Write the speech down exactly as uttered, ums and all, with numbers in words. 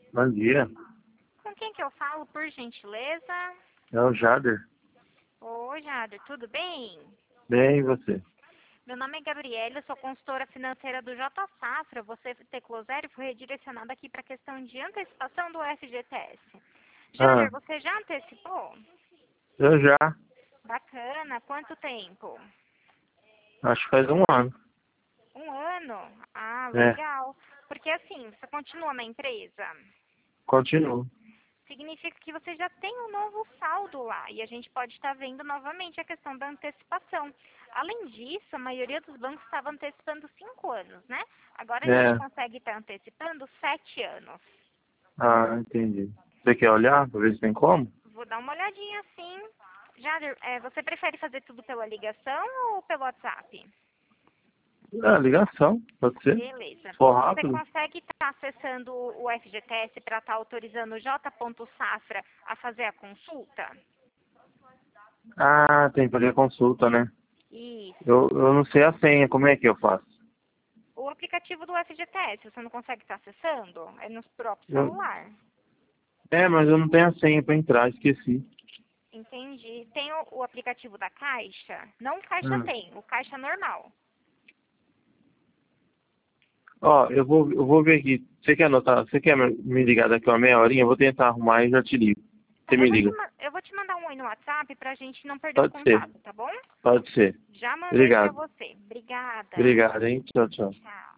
Bom dia. Com quem que eu falo, por gentileza? É o Jader. Oi, Jader, tudo bem? Bem, e você? Meu nome é Gabriela, eu sou consultora financeira do J Safra. Você, teclou zero, foi redirecionada aqui para a questão de antecipação do F G T S. Ah, Jader, você já antecipou? eu já. Bacana, quanto tempo? Acho que faz um ano. Um ano? Ah, É, legal. Porque assim, você continua na empresa? continuo. Significa que você já tem um novo saldo lá e a gente pode estar vendo novamente a questão da antecipação. Além disso, a maioria dos bancos estava antecipando cinco anos, né? Agora a gente É. consegue estar antecipando sete anos. Ah, entendi. Você quer olhar pra ver se tem como? Vou dar uma olhadinha assim. Jader, é, você prefere fazer tudo pela ligação ou pelo WhatsApp? Ah, ligação, pode ser. Beleza. Se for Você rápido. consegue estar acessando o F G T S para estar autorizando o J. Safra a fazer a consulta? Ah, tem que fazer consulta, né? Isso. Eu, eu não sei a senha, como é que eu faço? O aplicativo do F G T S, você não consegue estar acessando? É no próprio Eu- celular. É, mas eu não tenho a senha pra entrar, esqueci. Entendi. Tem o, o aplicativo da Caixa? Não o Caixa Hum. tem, o Caixa normal. Ó, eu vou, eu vou ver aqui. Você quer anotar? Você quer me me ligar daqui a uma meia horinha? Eu vou tentar arrumar e já te ligo. Você Tá, me eu, vou te, liga. ma- eu vou te mandar um oi no WhatsApp pra gente não perder o Pode ser, contato, tá bom? pode ser. Já mandei pra Obrigado. você. Obrigada. Obrigado, hein? Tchau, tchau. Tchau.